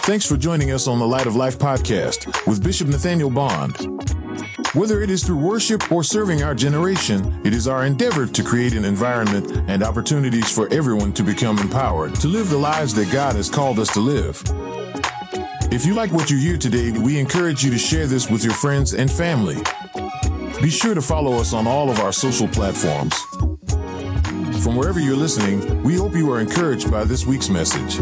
Thanks for joining us on the Light of Life podcast with Bishop Nathaniel Bond. Whether it is through worship or serving our generation, it is our endeavor to create an environment and opportunities for everyone to become empowered to live the lives that God has called us to live. If you like what you hear today, we encourage you to share this with your friends and family. Be sure to follow us on all of our social platforms. From wherever you're listening, we hope you are encouraged by this week's message.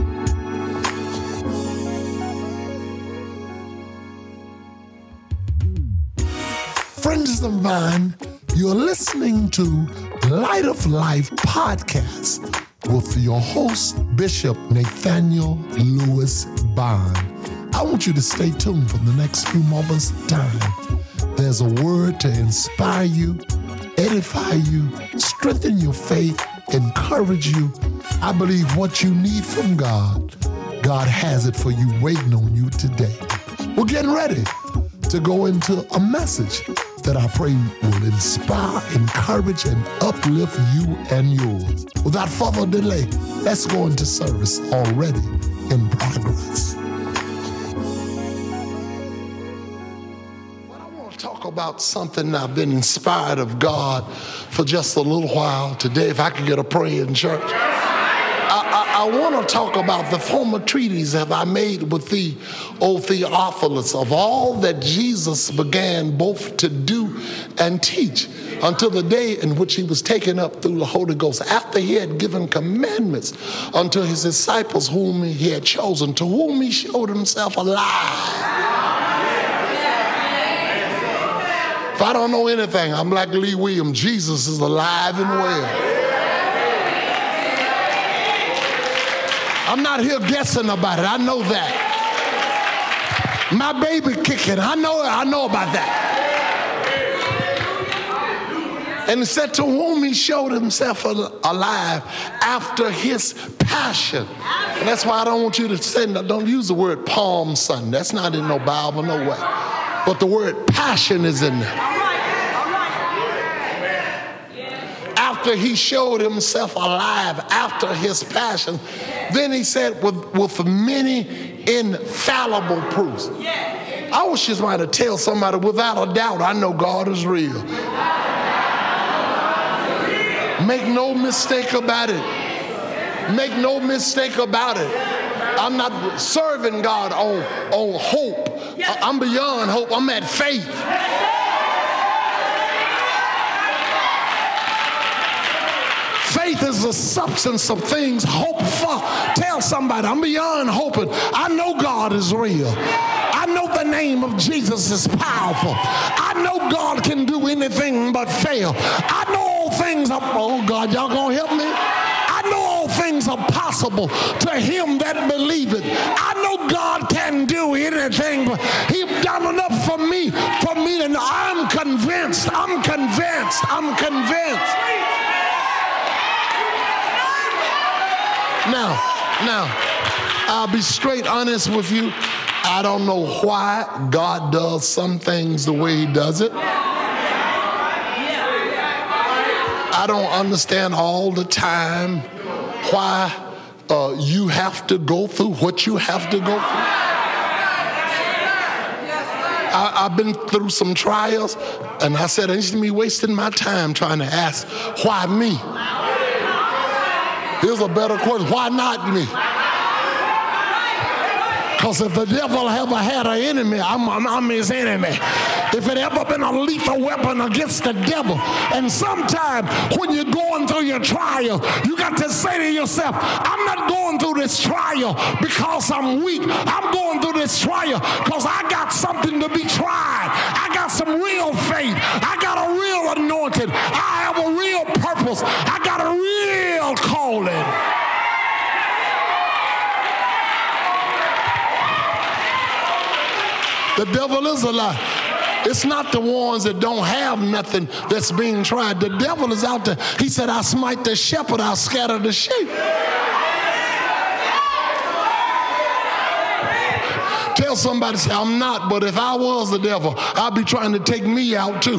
Friends of mine, you're listening to Light of Life podcast with your host, Bishop Nathaniel Lewis Bond. I want you to stay tuned for the next few moments of time. There's a word to inspire you, edify you, strengthen your faith, encourage you. I believe what you need from God, God has it for you, waiting on you today. We're getting ready to go into a message that I pray will inspire, encourage, and uplift you and yours. Without further delay, let's go into service already in progress. But I want to talk about something I've been inspired of God for just a little while today. If I could get a prayer in church. I want to talk about the former treaties have I made with thee, O Theophilus, of all that Jesus began both to do and teach until the day in which he was taken up through the Holy Ghost, after he had given commandments unto his disciples whom he had chosen, to whom he showed himself alive. If I don't know anything, I'm like Lee Williams. Jesus is alive and well. I'm not here guessing about it. I know that. My baby kicking. I know about that. And it said to whom he showed himself alive after his passion. And that's why I don't want you to say, don't use the word Palm Sunday. That's not in no Bible, no way. But the word passion is in there. After he showed himself alive, after his passion, then he said with many infallible proofs. I wish you might have tell somebody, without a doubt, I know God is real. Make no mistake about it. Make no mistake about it. I'm not serving God on hope. I'm beyond hope. I'm at faith. Faith is the substance of things hoped for. Tell somebody, I'm beyond hoping. I know God is real. I know the name of Jesus is powerful. I know God can do anything but fail. I know all things are, oh God, y'all gonna help me? I know all things are possible to him that believeth. I know God can do anything, but he's done enough for me to know. I'm convinced. Now, I'll be straight honest with you. I don't know why God does some things the way he does it. I don't understand all the time why you have to go through what you have to go through. I've been through some trials, and I said, I used to be wasting my time trying to ask, why me? Here's a better question. Why not me? Because if the devil ever had an enemy, I'm his enemy. If it ever been a lethal weapon against the devil, and sometime when you're going through your trial, you got to say to yourself, I'm not going through this trial because I'm weak. I'm going through this trial because I got something to be tried. I got some real faith. I got a real anointing. I have a real purpose. I got a real calling. The devil is a lie. It's not the ones that don't have nothing that's being tried. The devil is out there. He said, I smite the shepherd, I'll scatter the sheep. Tell somebody, say, I'm not, but if I was the devil, I'd be trying to take me out too.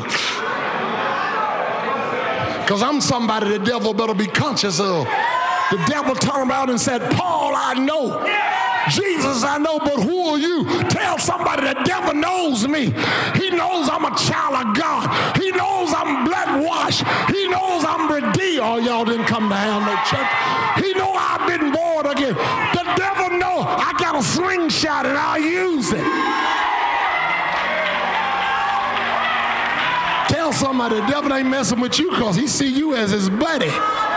Because I'm somebody the devil better be conscious of. The devil turned around and said, Paul, I know Jesus, I know, but who are you? Tell somebody the devil knows me. He knows I'm a child of God. He knows I'm blood washed. He knows I'm redeemed. Oh, y'all didn't come to have no church. He know I've been born again. The devil know I got a slingshot and I'll use it. Tell somebody the devil ain't messing with you because he see you as his buddy.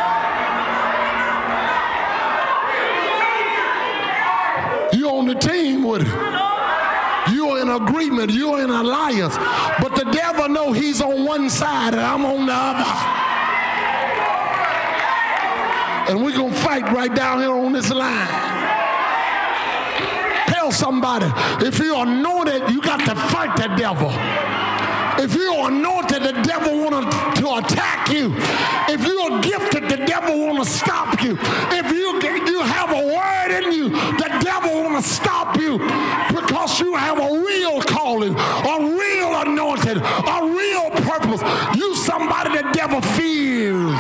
You on the team with him. You're in agreement. You're in alliance. But the devil know he's on one side and I'm on the other. And we're going to fight right down here on this line. Tell somebody, if you're anointed, you got to fight the devil. If you're anointed, the devil want to attack you. If you're gifted, the devil want to stop you. If you have a word in you, the devil want to stop you because you have a real calling, a real anointing, a real purpose. You somebody the devil fears.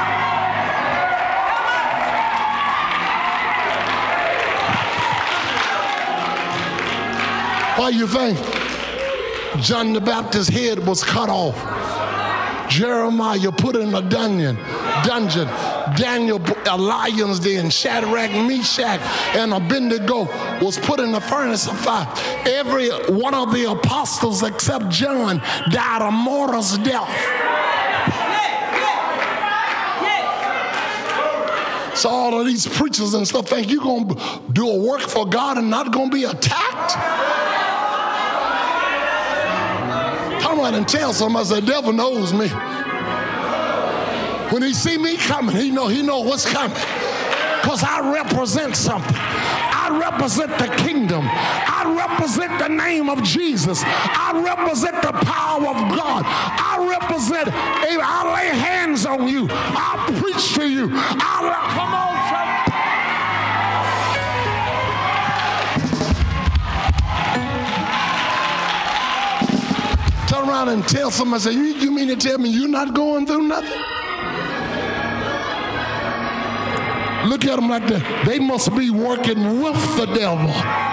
Why you think John the Baptist's head was cut off? Jeremiah put in a dungeon. Daniel, a lion's den. Shadrach, Meshach, and Abednego was put in the furnace of fire. Every one of the apostles except John died a martyr's death. So all of these preachers and stuff think you're going to do a work for God and not going to be attacked? Come on and tell somebody the devil knows me. When he see me coming, he know what's coming. Because I represent something. I represent the kingdom. I represent the name of Jesus. I represent the power of God. I represent, I lay hands on you. I preach to you. Come on, church. Turn around and tell somebody, say, you mean to tell me you're not going through nothing? Look at them like that. They must be working with the devil.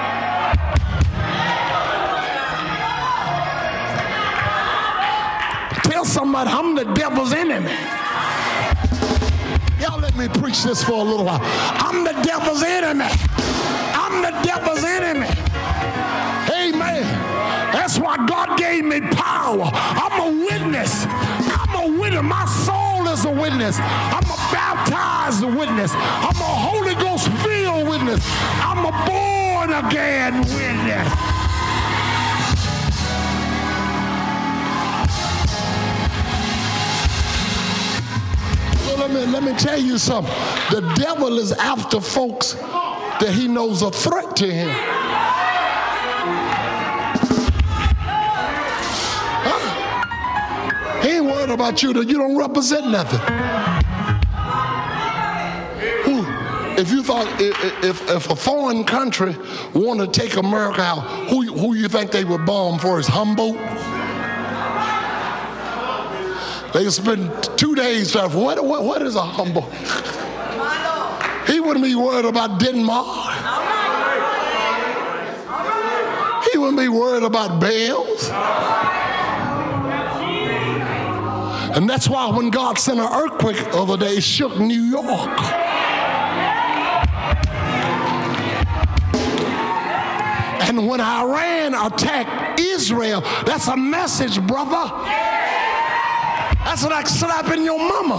Tell somebody, I'm the devil's enemy. Y'all let me preach this for a little while. I'm the devil's enemy. I'm the devil's enemy. Amen. That's why God gave me power. I'm a witness. I'm a witness. My soul is a witness. I'm a baptized witness. I'm a Holy Ghost filled witness. I'm a born again witness. So let me tell you something. The devil is after folks that he knows a threat to him. He ain't worried about you that you don't represent nothing. If you thought if a foreign country wanted to take America out, who you think they would bomb first? Humboldt? They spend 2 days trying. What is a Humboldt? He wouldn't be worried about Denmark. He wouldn't be worried about Bales. And that's why when God sent an earthquake the other day, it shook New York. And when Iran attacked Israel, that's a message, brother. That's like slapping your mama.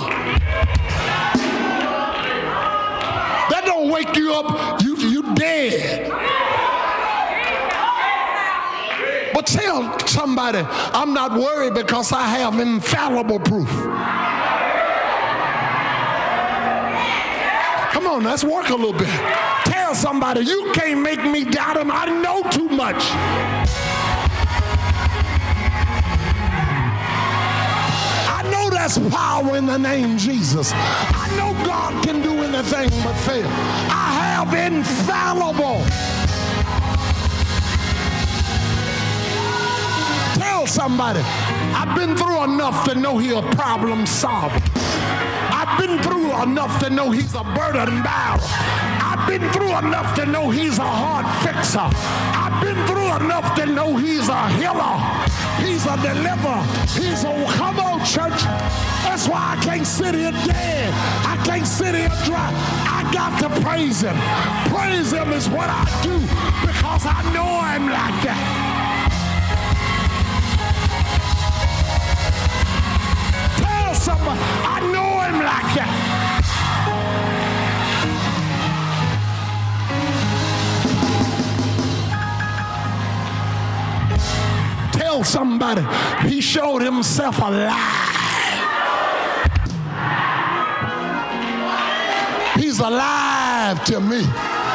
That don't wake you up, you dead. But tell somebody, I'm not worried because I have infallible proof. Come on, let's work a little bit. Tell somebody, you can't make me doubt him. I know too much. I know there's power in the name Jesus. I know God can do anything but fail. I have infallible. Tell somebody, I've been through enough to know he's a problem solver. I've been through enough to know he's a burden bearer. I've been through enough to know he's a hard fixer. I've been through enough to know he's a healer. He's a deliverer. He's a, come on, church. That's why I can't sit here dead. I can't sit here dry. I got to praise him. Praise him is what I do because I know him like that. Tell somebody, I know him like that. Tell somebody, he showed himself alive. He's alive to me.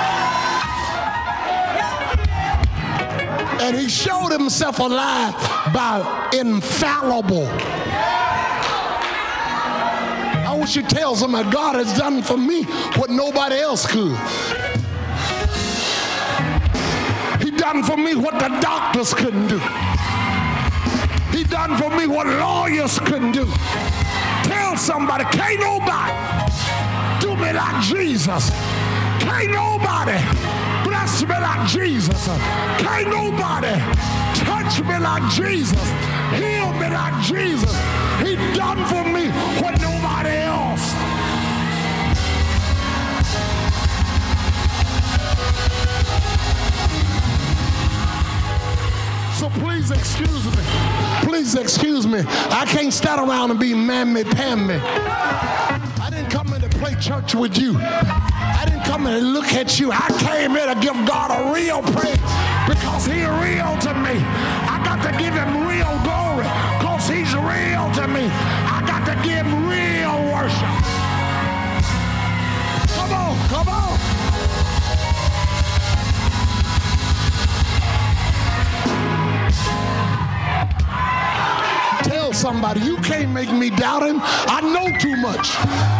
And he showed himself alive by infallible. I wish you tell somebody, God has done for me what nobody else could. He done for me what the doctors couldn't do. He done for me what lawyers couldn't do. Tell somebody, can't nobody do me like Jesus. Can't nobody bless me like Jesus. Can't nobody touch me like Jesus. Heal me like Jesus. He done for me what nobody else. So please excuse me. Please excuse me. I can't stand around and be mammy-pammy. I didn't come in to play church with you. I didn't come in to look at you. I came here to give God a real praise because he's real to me. I got to give him real glory because he's real to me. I got to give him real worship. Come on, come on. Tell somebody, you can't make me doubt him. I know too much.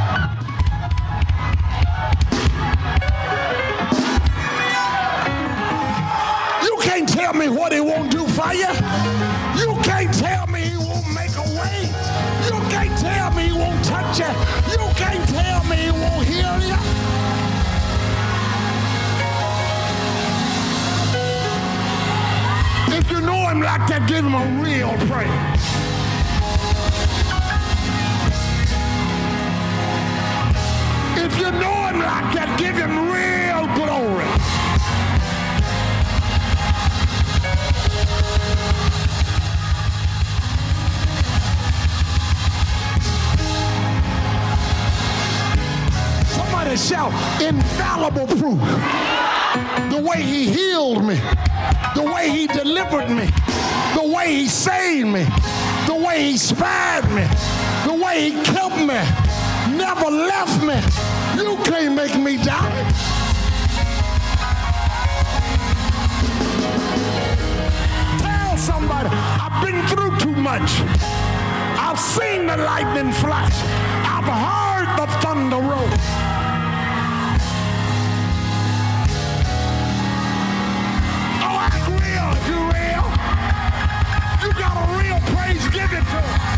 You can't tell me what he won't do for you. You can't tell me he won't make a way. You can't tell me he won't touch you. You can't tell me he won't heal you. If you know him like that, give him a real praise. If you know him like that, give him real glory. Somebody shout, infallible proof. The way he healed me, the way he delivered me, the way he saved me, the way he spared me, the way he kept me, never left me. You can't make me doubt it. Tell somebody, I've been through too much. I've seen the lightning flash. I've heard the thunder roll. Oh, act real if you're real. You got a real praise, give it to him.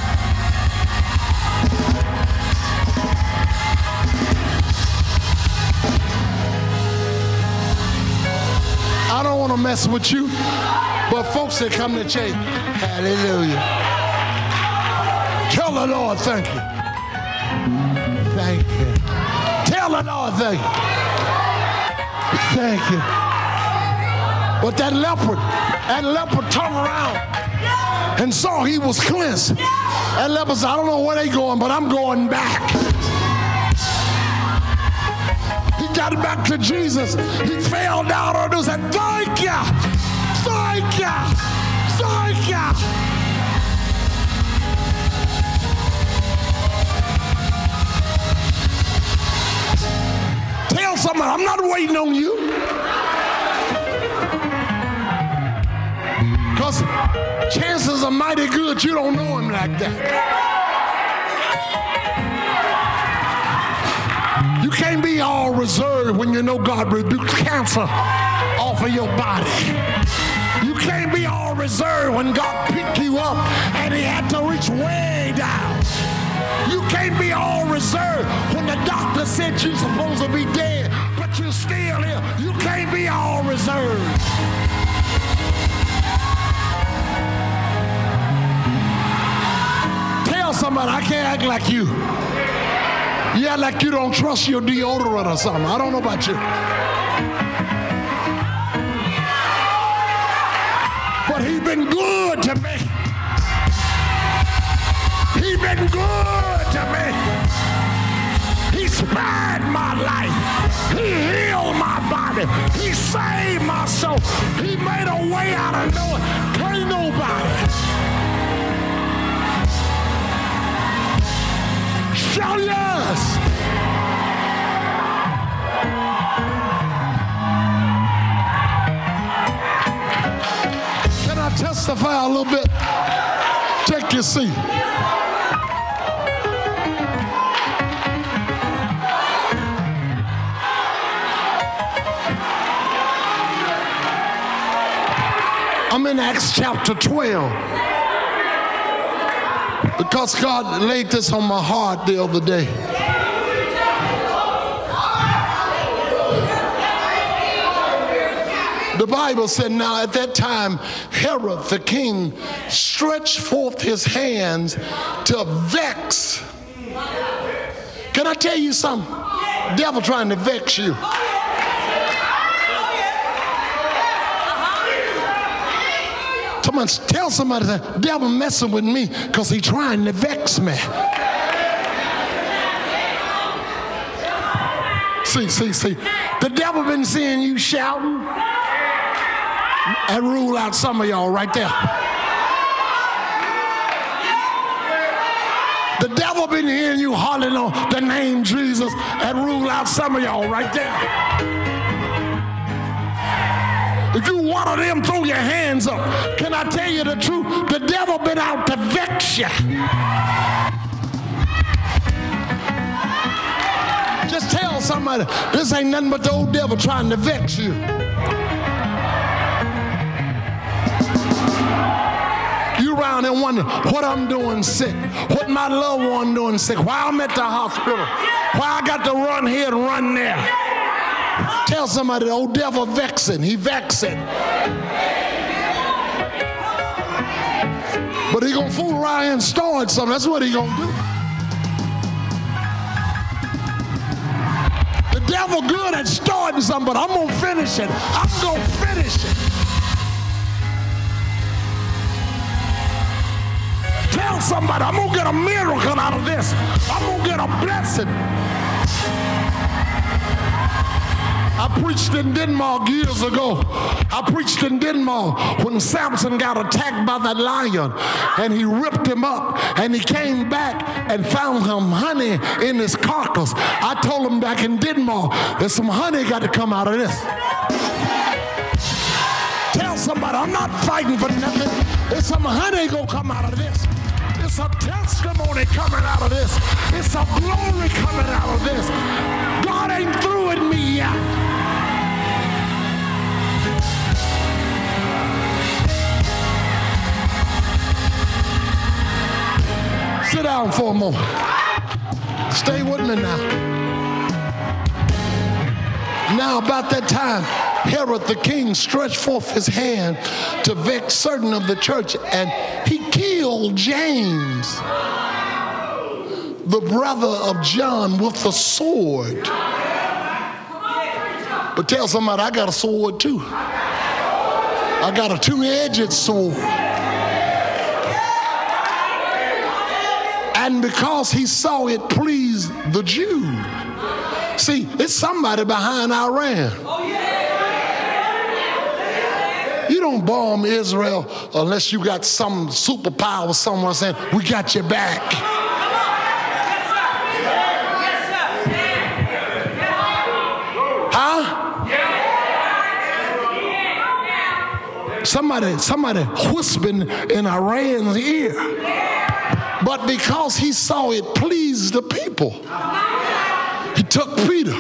I don't want to mess with you, but folks that come to church, hallelujah. Tell the Lord thank you. Thank you. Tell the Lord thank you. Thank you. But that leopard turned around and saw he was cleansed. That leopard said, I don't know where they going, but I'm going back. Got back to Jesus. He fell down on us and thank you, thank you, thank you. Tell somebody, I'm not waiting on you. Because chances are mighty good you don't know him like that. You can't be all reserved when you know God rebuked cancer off of your body. You can't be all reserved when God picked you up and he had to reach way down. You can't be all reserved when the doctor said you're supposed to be dead, but got you still here. You can't be all reserved. Tell somebody, I can't act like you. You act like you don't trust your deodorant or something. I don't know about you. But he's been good to me. He's been good to me. He spared my life. He healed my body. He saved my soul. He made a way out of nowhere. Can't nobody. Shout yes. Can I testify a little bit? Take your seat. I'm in Acts chapter 12 because God laid this on my heart the other day. The Bible said, now at that time, Herod the king stretched forth his hands to vex. Can I tell you something? Devil trying to vex you. Tell somebody that devil messing with me because he trying to vex me. See. The devil been seeing you shouting and rule out some of y'all right there. The devil been hearing you hollering on the name Jesus and rule out some of y'all right there. If you one of them, throw your hands up. Can I tell you the truth? The devil been out to vex you. Just tell somebody, this ain't nothing but the old devil trying to vex you. You around and wonder what I'm doing sick, what my loved one doing sick, why I'm at the hospital, why I got to run here and run there. Tell somebody the old devil vexing. He vexing. But he gonna fool around and start something. That's what he gonna do. The devil good at starting something, but I'm gonna finish it. I'm gonna finish it. Tell somebody I'm gonna get a miracle out of this. I'm gonna get a blessing. I preached in Denmark years ago. I preached in Denmark when Samson got attacked by that lion and he ripped him up and he came back and found some honey in his carcass. I told him back in Denmark, there's some honey got to come out of this. Tell somebody, I'm not fighting for nothing. There's some honey gonna come out of this. It's a testimony coming out of this. It's a glory coming out of this. God ain't through with me yet. Sit down for a moment. Stay with me now. Now about that time, Herod the king stretched forth his hand to vex certain of the church, and he killed James, the brother of John, with the sword. But tell somebody, I got a sword too. I got a two-edged sword. And because he saw it pleased the Jews. See, it's somebody behind Iran. You don't bomb Israel unless you got some superpower, someone saying, we got your back. Huh? Somebody whispering in Iran's ear. But because he saw it pleased the people, he took Peter,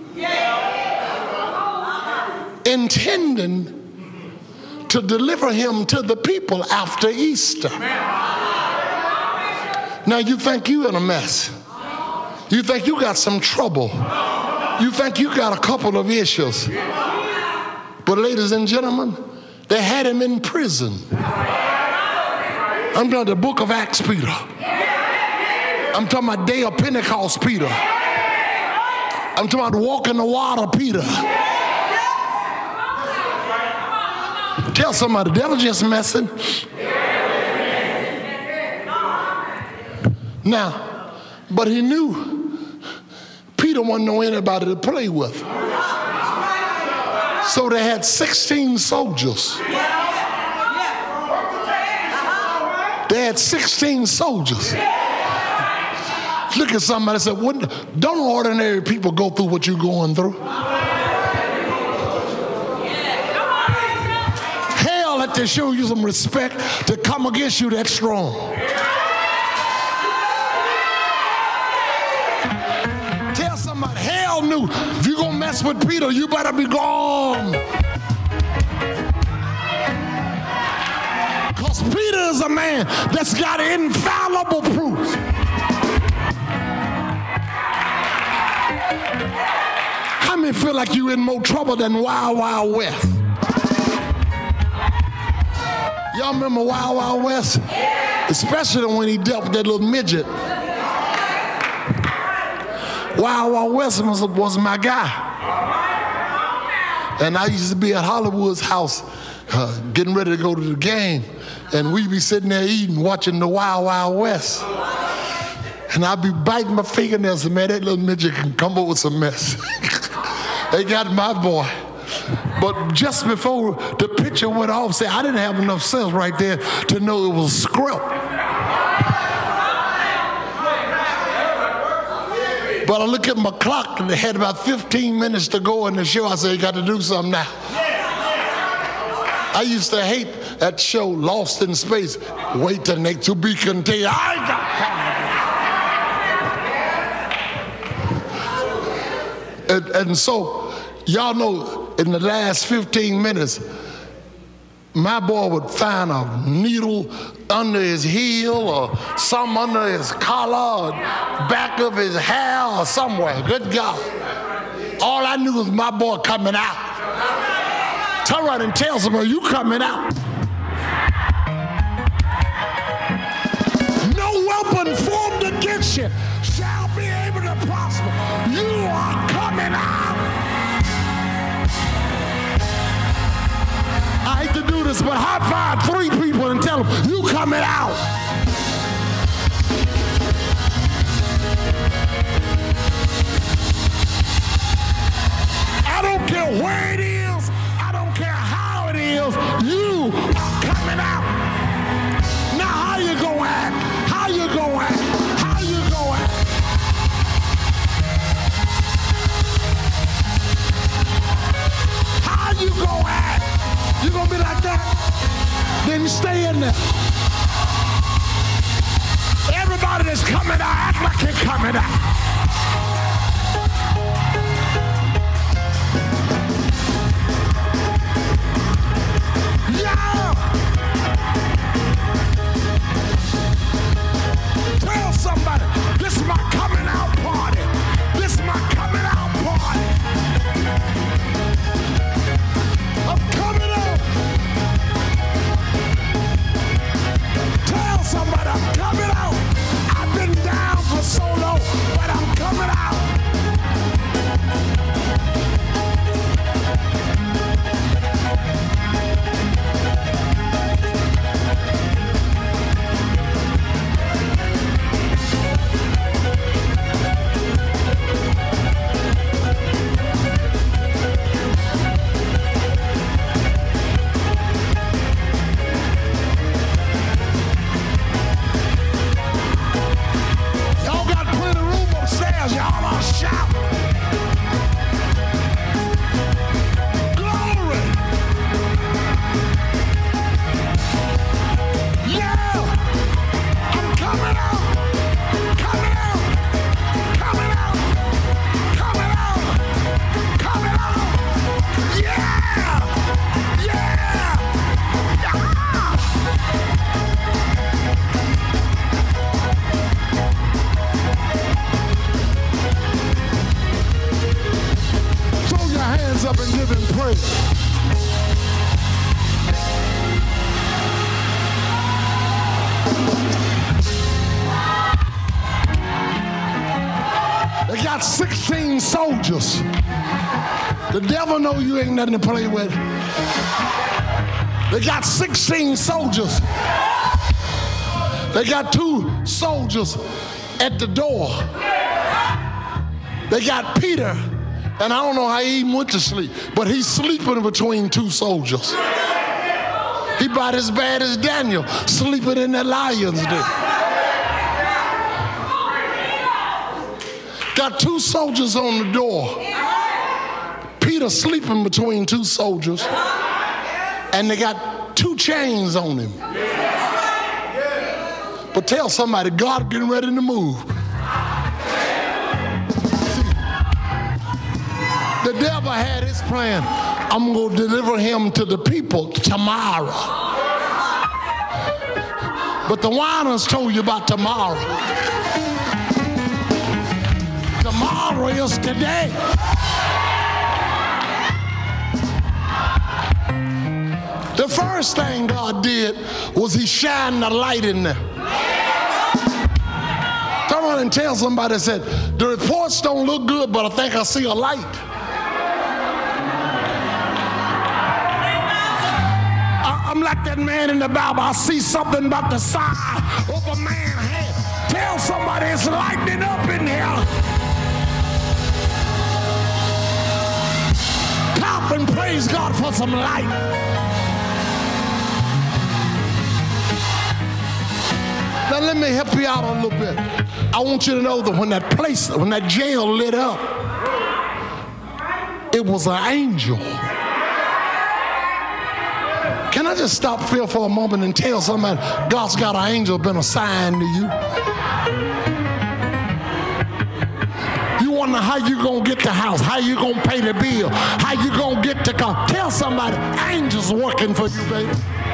intending to deliver him to the people after Easter. Now you think you in a mess. You think you got some trouble. You think you got a couple of issues. But ladies and gentlemen, they had him in prison. I'm talking about the book of Acts Peter. I'm talking about day of Pentecost Peter. I'm talking about walking the water Peter. Tell somebody, the devil just messing. Now, but he knew Peter wasn't know anybody to play with. So they had 16 soldiers. They had 16 soldiers. Look at somebody and say, don't ordinary people go through what you're going through? Hell had to show you some respect to come against you that strong. Tell somebody, hell knew if you're going to mess with Peter, you better be gone. Because Peter is a man that's got infallible proof. How many feel like you're in more trouble than Wild Wild West? Y'all remember Wild Wild West? Especially when he dealt with that little midget. Wild Wild West was my guy. And I used to be at Hollywood's house getting ready to go to the game. And we'd be sitting there eating, watching the Wild Wild West. And I'd be biting my fingernails and man, that little midget can come up with some mess. They got my boy. But just before the picture went off, say I didn't have enough sense right there to know it was a script. But I look at my clock and they had about 15 minutes to go in the show. I said, you got to do something now. I used to hate that show, Lost in Space. Wait till next to be continued. I got and so, y'all know, in the last 15 minutes, my boy would find a needle under his heel or some under his collar or back of his hair or somewhere. Good God. All I knew was my boy coming out. Turn around and tell somebody, you coming out. No weapon formed against you shall be able to prosper. You are coming out. I hate to do this, but high five 3 people and tell them, you coming out. I don't care where it is. I don't care how it is. You are coming out. Now how you gonna act? How you gonna act? How you gonna act? How you gonna act? You gonna be like that? Then you stay in there. Everybody that's coming out, act like you're coming out. Yeah! Tell somebody, this is my coming out party. This is my coming out party. I'm coming out. Tell somebody I'm coming out. I've been down for so long, but I'm coming out. The devil know you ain't nothing to play with. They got 16 soldiers. They got 2 soldiers at the door. They got Peter, and I don't know how he even went to sleep, but he's sleeping between 2 soldiers. He about as bad as Daniel, sleeping in the lion's den. Got 2 soldiers on the door. Peter sleeping between 2 soldiers, and they got 2 chains on him. But tell somebody, God getting ready to move. The devil had his plan. I'm going to deliver him to the people tomorrow. But the whiners told you about tomorrow. Tomorrow is today. The first thing God did was he shined the light in there. Come on and tell somebody, said, the reports don't look good, but I think I see a light. I'm like that man in the Bible. I see something about the side of a man's head. Tell somebody it's lightening up in here. Clap and praise God for some light. Now let me help you out a little bit. I want you to know that when that jail lit up, it was an angel. Can I just stop here for a moment and tell somebody, God's got an angel been assigned to you. You wonder how you gonna get the house, how you gonna pay the bill, how you gonna get the car. Tell somebody, angels working for you, baby.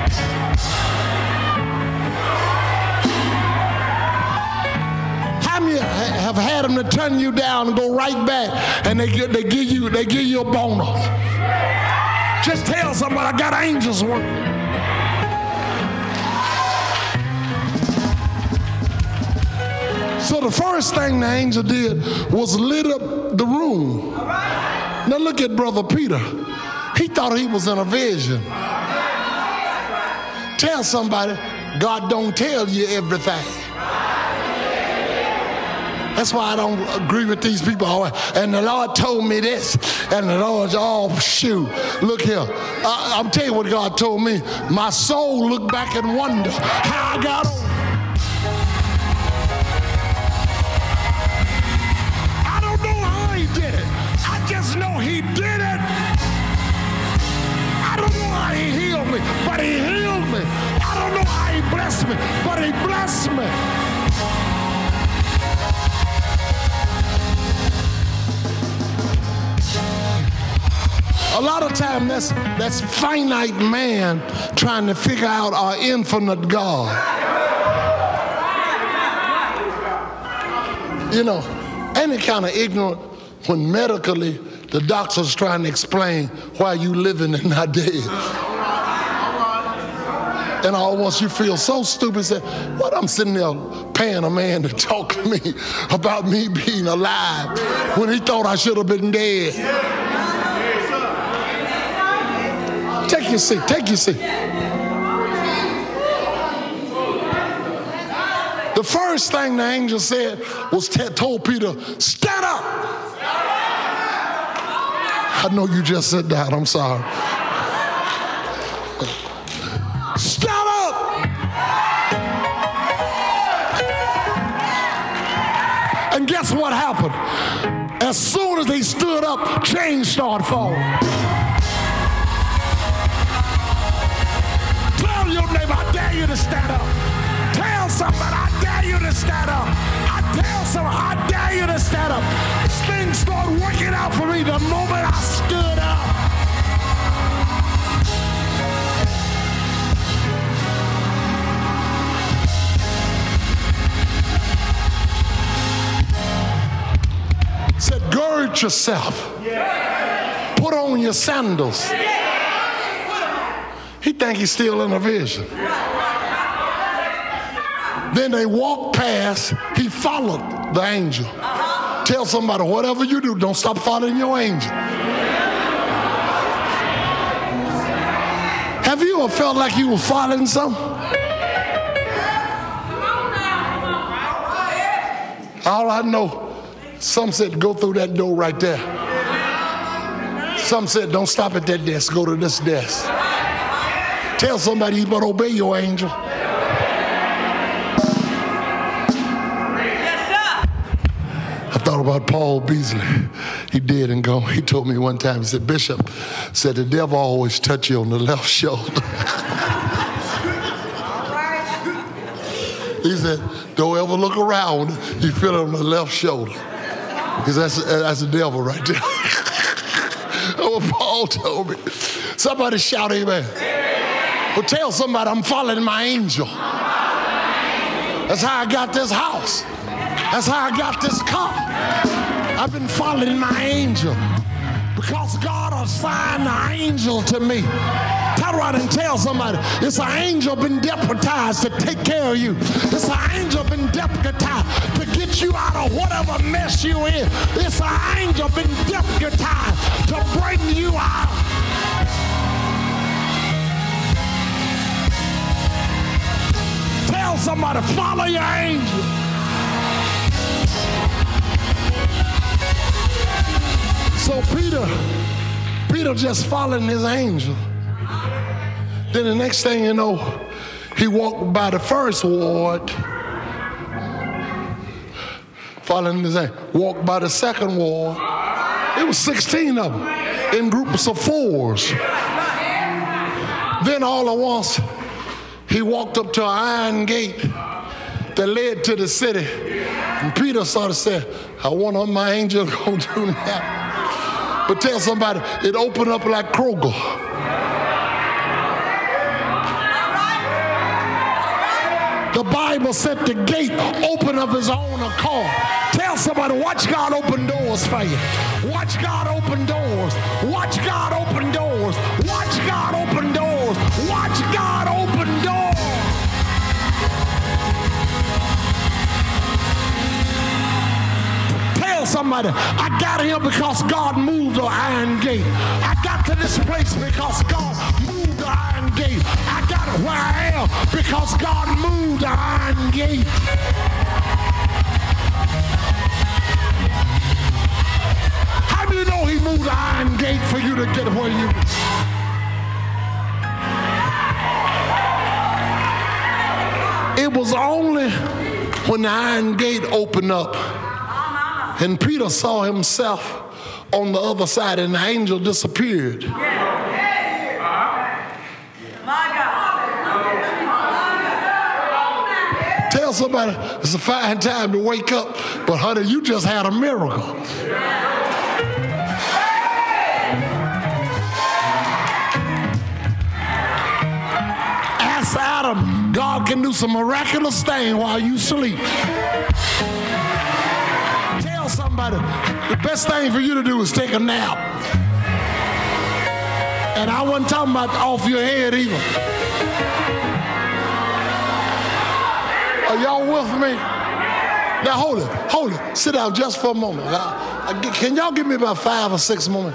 How many have had them to turn you down and go right back, and they give you a bonus? Just tell somebody, I got angels working. So the first thing the angel did was lit up the room. Now look at Brother Peter. He thought he was in a vision. Tell somebody, God don't tell you everything. That's why I don't agree with these people. And the Lord told me this. And the Lord's, oh, shoot. Look here. I'm telling you what God told me. My soul looked back and wondered how I got over. I don't know how he did it. I just know he did it. I don't know how he healed me, but he healed me. I don't know how he blessed me, but he blessed me. A lot of time that's finite man trying to figure out our infinite God. You know, any kind of ignorant when medically the doctor's trying to explain why you living and not dead. And almost you feel so stupid, say, what, I'm sitting there paying a man to talk to me about me being alive when he thought I should have been dead. Take your seat, take your seat. The first thing the angel said was told Peter, stand up. I know you just sat down, I'm sorry. Stand up. And guess what happened? As soon as he stood up, chains started falling. Your neighbor, I dare you to stand up. Tell somebody, I dare you to stand up. I tell somebody, I dare you to stand up. Things started working out for me the moment I stood up. Said, gird yourself. Put on your sandals. He think he's still in a vision. Then they walked past. He followed the angel. Tell somebody, whatever you do, don't stop following your angel. Have you ever felt like you were following something? All I know, some said go through that door right there. Some said don't stop at that desk, go to this desk. Tell somebody you better obey your angel. I thought about Paul Beasley. He did and go. He told me one time, he said, Bishop, said the devil always touch you on the left shoulder. He said, don't ever look around. You feel it on the left shoulder. Because that's the devil right there. Oh, Paul told me. Somebody shout amen. Well, tell somebody I'm following my angel. That's how I got this house. That's how I got this car. I've been following my angel because God assigned an angel to me. Turn around and tell somebody, it's an angel been deputized to take care of you. It's an angel been deputized to get you out of whatever mess you in. It's an angel been deputized to bring you out. Tell somebody, follow your angel. So Peter just following his angel. Then the next thing you know, he walked by the first ward, following his angel. Walked by the second ward. It was 16 of them in groups of 4s. Then all at once, he walked up to an iron gate that led to the city. And Peter sort of said, I wonder what my angel gonna do now. But tell somebody, it opened up like Kroger. The Bible said the gate opened of his own accord. Tell somebody, watch God open doors for you. Watch God open doors. Watch God open doors. Watch God open doors. Watch God open doors. Tell somebody, I got here because God moved the iron gate. I got to this place because God moved the iron gate. I got where I am because God moved the iron gate. How do you know he moved the iron gate for you to get where you are? It was only when the iron gate opened up and Peter saw himself on the other side and the angel disappeared. Tell somebody it's a fine time to wake up, but honey, you just had a miracle. Ask Adam, God can do some miraculous thing while you sleep. Tell somebody, the best thing for you to do is take a nap. And I wasn't talking about off your head either. Are y'all with me? Now hold it. Sit down just for a moment. Can y'all give me about 5 or 6 moments?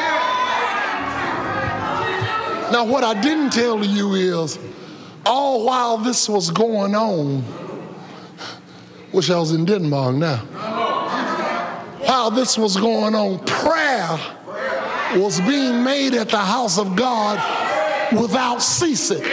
Now what I didn't tell you is, all while this was going on, wish I was in Denmark now. While this was going on, prayer was being made at the house of God without ceasing.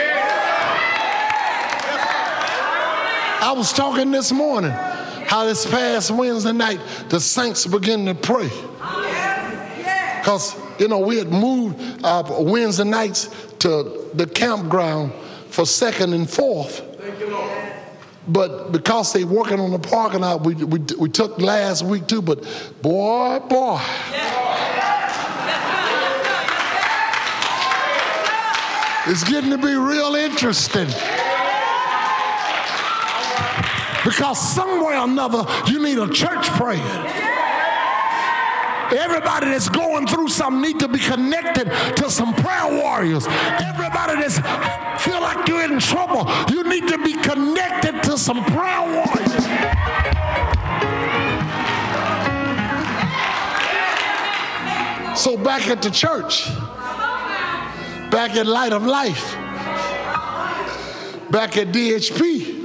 I was talking this morning how this past Wednesday night the saints began to pray. Because, we had moved Wednesday nights to the campground for 2nd and 4th. But because they working on the parking lot, we took last week too, but boy. It's getting to be real interesting. Because somewhere or another, you need a church praying. Everybody that's going through something need to be connected to some prayer warriors. Everybody that's feel like you're in trouble, you need to be connected to some prayer warriors. So back at the church, back at Light of Life, back at DHP,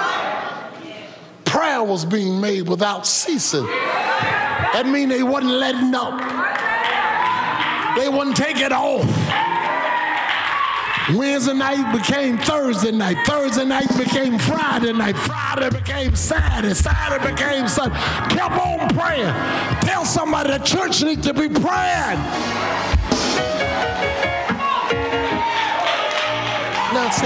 prayer was being made without ceasing. That means they wasn't letting up. They wouldn't take it off. Wednesday night became Thursday night. Thursday night became Friday night. Friday became Saturday. Saturday became Sunday. Kept on praying. Tell somebody the church needs to be praying. Now, see,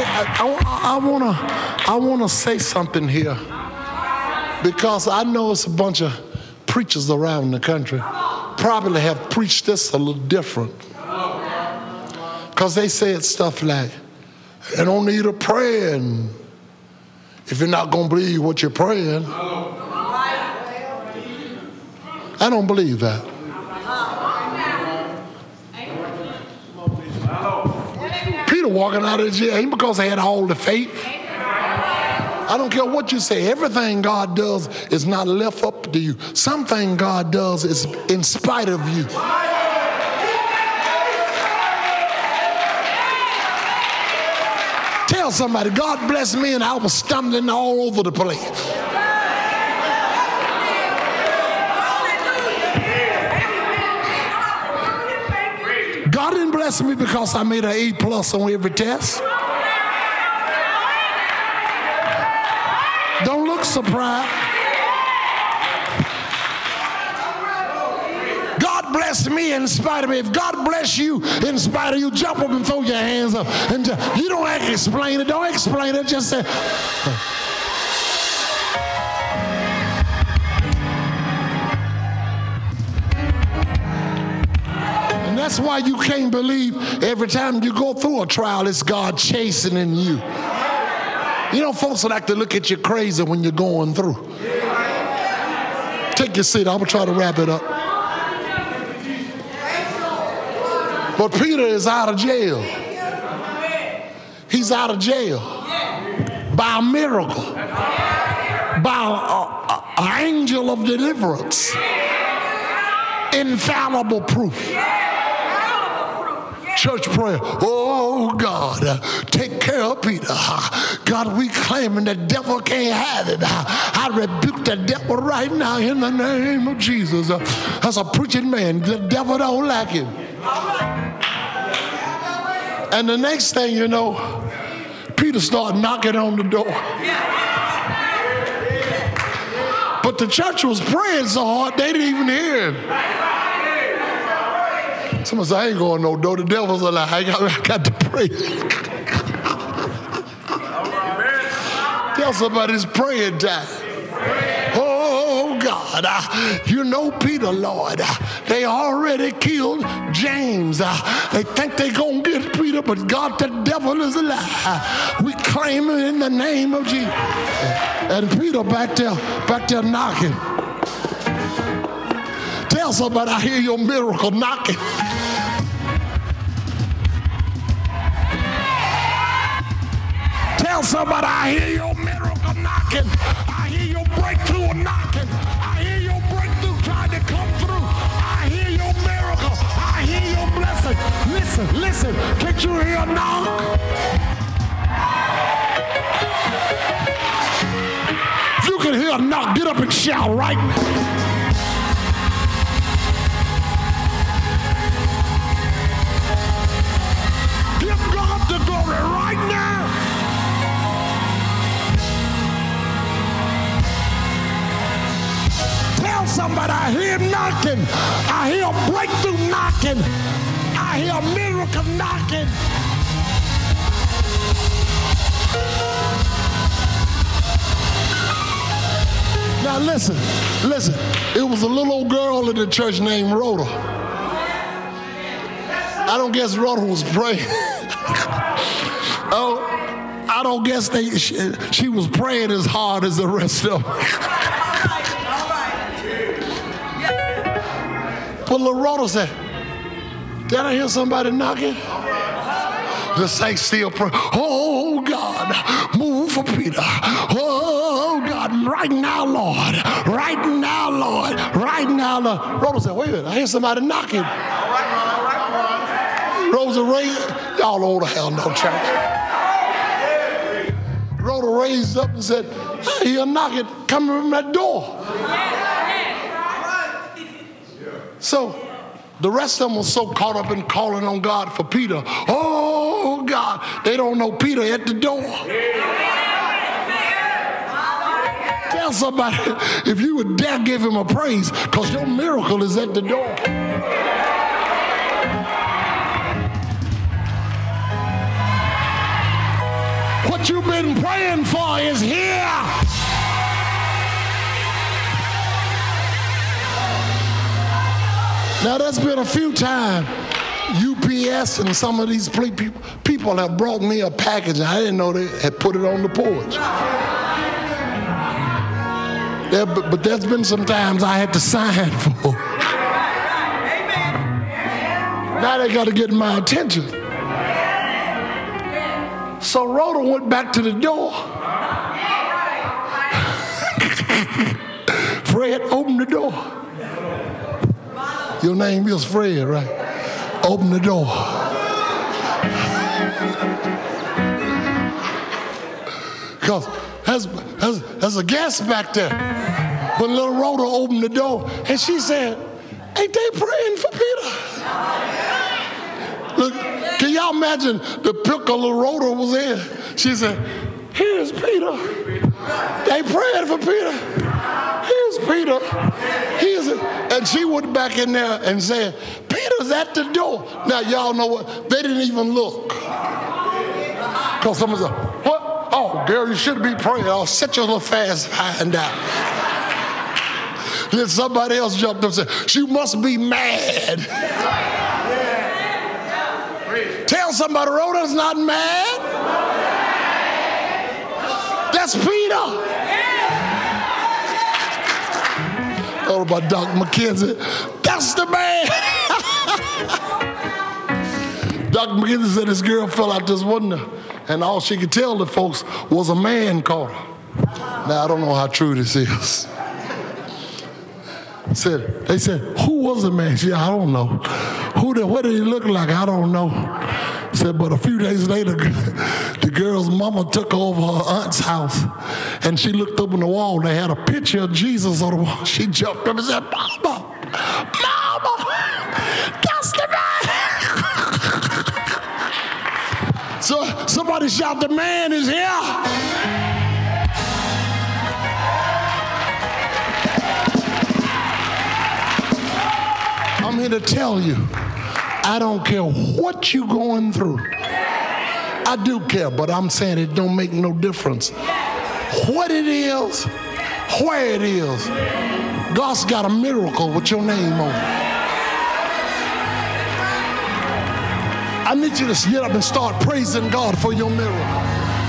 I wanna say something here, because I know it's a bunch of preachers around the country probably have preached this a little different, because they said stuff like, "You don't need to pray, and if you're not gonna believe what you're praying." I don't believe that. Peter walking out of jail ain't because they had all the faith. I don't care what you say. Everything God does is not left up to you. Something God does is in spite of you. Tell somebody, God bless me and I was stumbling all over the place. God didn't bless me because I made an A+ on every test. Don't look surprised. God bless me in spite of me. If God bless you in spite of you, jump up and throw your hands up. And you don't have to explain it. Don't explain it. Just say. And that's why you can't believe every time you go through a trial, it's God chastening you. You know, folks like to look at you crazy when you're going through. Take your seat. I'm going to try to wrap it up. But Peter is out of jail. He's out of jail by a miracle, by an angel of deliverance, infallible proof. Church prayer. Oh, God, take care of Peter. God, we claiming the devil can't have it. I rebuke the devil right now in the name of Jesus. As a preaching man, the devil don't like him. And the next thing you know, Peter started knocking on the door. But the church was praying so hard, they didn't even hear him. Somebody said, I ain't going no door. The devil's a lie. I got to pray. Tell somebody it's praying time. Oh, God. You know Peter, Lord. They already killed James. They think they're going to get Peter, but God, the devil is a lie. We claim it in the name of Jesus. And Peter back there knocking. Tell somebody, I hear your miracle knocking. Tell somebody, I hear your miracle knocking. I hear your breakthrough knocking. I hear your breakthrough trying to come through. I hear your miracle. I hear your blessing. Listen. Can't you hear a knock? If you can hear a knock, get up and shout right now. Give God the glory right now. Tell somebody, I hear knocking. I hear a breakthrough knocking. I hear a miracle knocking. Now listen. It was a little old girl in the church named Rhoda. I don't guess Rhoda was praying. I don't guess she was praying as hard as the rest of them. But little Rhoda said, did I hear somebody knocking? The saints still pray. Oh, God, move for Peter. Oh, God, right now, Lord. Right now, Lord. Right now, Lord. Rhoda said, wait a minute, I hear somebody knocking. Rosa Ray, y'all old hell no church. Rhoda raised up and said, hey, you're knocking, coming from that door. So the rest of them was so caught up in calling on God for Peter. Oh, God, they don't know Peter at the door. Tell somebody, if you would dare give him a praise, because your miracle is at the door. What you've been praying for is here. Now, there's been a few times UPS and some of these people have brought me a package. I didn't know they had put it on the porch. But there's been some times I had to sign for. Now they got to get my attention. So Rhoda went back to the door. Fred, open the door. Your name is Fred, right? Open the door. Because there's a guest back there. But little Rhoda opened the door and she said, ain't they praying for Peter? Look, can y'all imagine the pickle little Rhoda was in? She said, here's Peter. They praying for Peter. Here's Peter. And she went back in there and said, Peter's at the door. Now, y'all know what? They didn't even look. Because someone said, what? Oh, girl, you should be praying. Oh, sit your little fast behind down. Then somebody else jumped up and said, you must be mad. Tell somebody, Rhoda's not mad. That's Peter. Oh, about Dr. McKenzie. That's the man. Dr. McKenzie said this girl fell out this window, and all she could tell the folks was a man called her. Now, I don't know how true this is. They said, who was the man? She said, I don't know. What did he look like? I don't know. Said, but a few days later, the girl's mama took over her aunt's house, and she looked up on the wall. They had a picture of Jesus on the wall. She jumped up and said, Mama, that's the man. So somebody shout, the man is here. I'm here to tell you, I don't care what you're going through. I do care, but I'm saying it don't make no difference. What it is, where it is, God's got a miracle with your name on it. I need you to get up and start praising God for your miracle.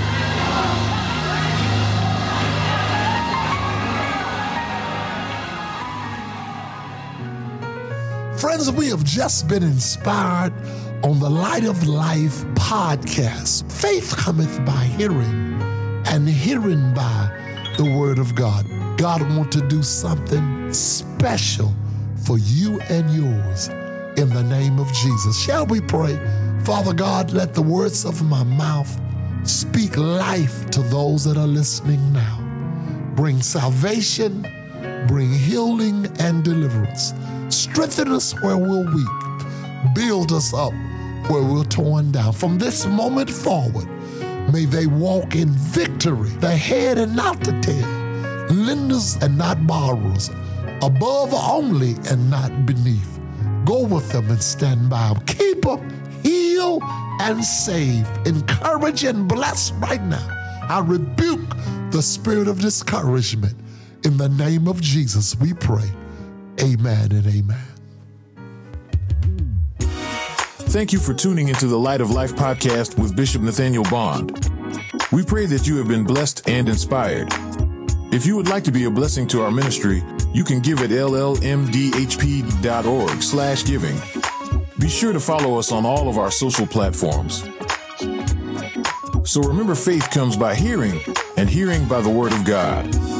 Friends, we have just been inspired on the Light of Life podcast. Faith cometh by hearing, and hearing by the word of God. God wants to do something special for you and yours in the name of Jesus. Shall we pray? Father God, let the words of my mouth speak life to those that are listening now. Bring salvation, bring healing and deliverance. Strengthen us where we're weak. Build us up where we're torn down. From this moment forward, may they walk in victory, the head and not the tail, lenders and not borrowers, above only and not beneath. Go with them and stand by them. Keep them, heal and save. Encourage and bless right now. I rebuke the spirit of discouragement. In the name of Jesus, we pray. Amen and amen. Thank you for tuning into the Light of Life podcast with Bishop Nathaniel Bond. We pray that you have been blessed and inspired. If you would like to be a blessing to our ministry, you can give at llmdhp.org/giving. Be sure to follow us on all of our social platforms. So remember, faith comes by hearing, and hearing by the word of God.